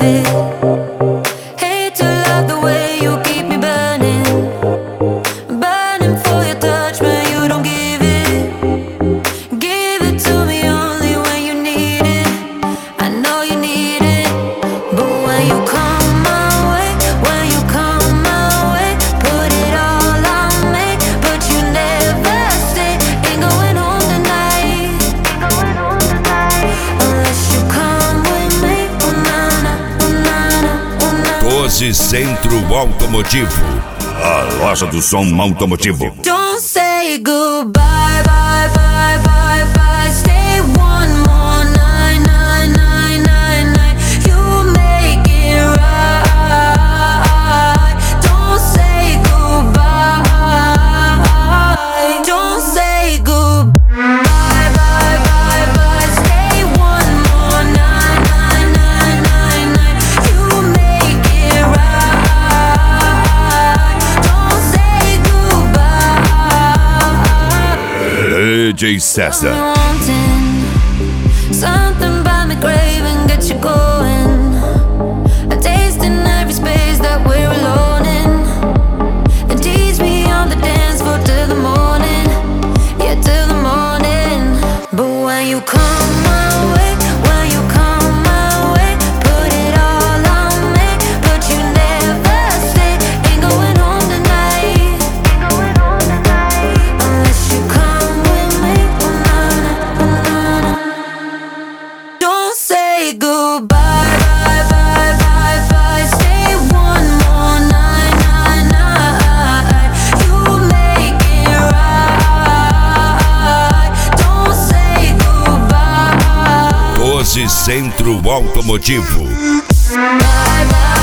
it. Hate to love the way you keep me burning, burning for your touch, but you don't give it. Give it to me only when you need it. I know you need it, but when you come my way, when you come my way, put it all on me, but you never stay. Ain't going home tonight, unless you come with me. Oh nana, oh nana, oh nana. 12 Centro Automotivo, a loja do som automotivo. Don't say goodbye, bye, bye, bye, bye. Stay one more night, night, night, night, night. You make it right. Don't say goodbye. Don't say goodbye, bye, bye, bye. Stay one more night, night, night, night, night. You make it right. Don't say goodbye. DJ César. Something by me crave and get you going. A taste in every space that we're alone in. And tease me on the dance floor till the morning. Yeah, till the morning. But when you come my way, when you come my way, put it all on me, but you never stay. Ain't going home tonight, unless you come with me. Oh nana, oh nana. Don't say goodbye, bye, bye, bye, bye. Stay one more night, night, night. You make it right. Don't say goodbye, 12 Centro Automotivo. bye, bye.